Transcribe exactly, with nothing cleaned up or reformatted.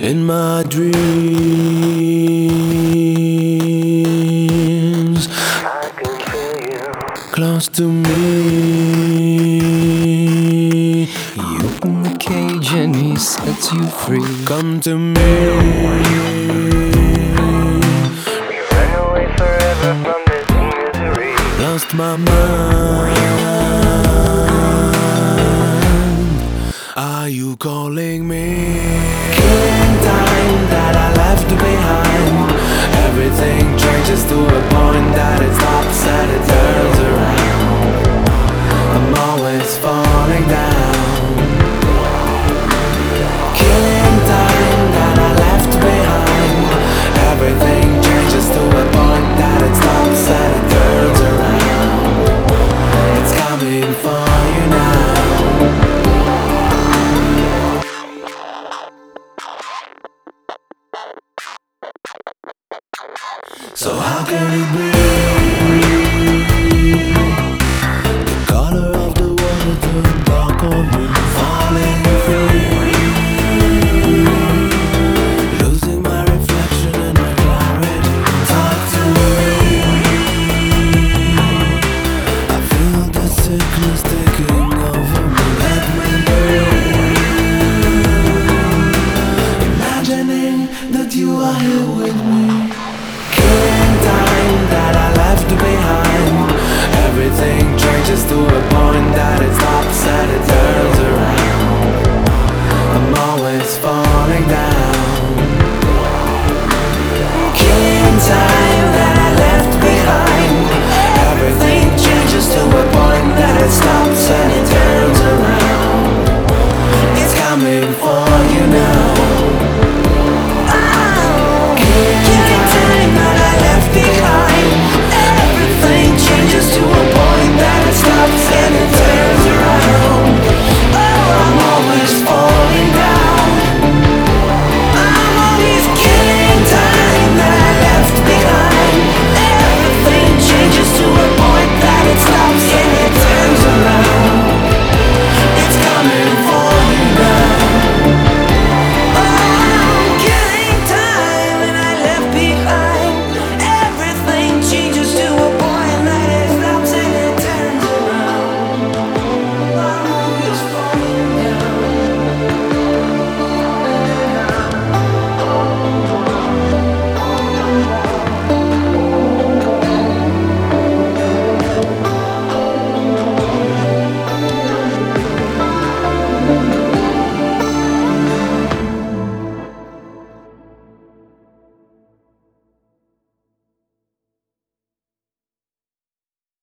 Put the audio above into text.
In my dreams, I can feel you. close to me. You open the cage and he sets you free. Come to me. We run away forever from this misery. Lost my mind. Are you calling me? Killing time that I left behind. Everything changes to a point that it stops and it turns around. I'm always falling down. Killing time that I left behind. Everything changes to a point that it stops and it turns around. It's coming for you now. So how can it be? The color of the water turned dark on me, falling free, losing my reflection and my clarity. Talk to me. I feel the sickness taking over me. Let me breathe, imagining that you are here with me. That I left behind. Everything changes to a point that it stops and it turns around. I'm always falling down. Killing time that I left behind. Everything changes to a point that it stops and it turns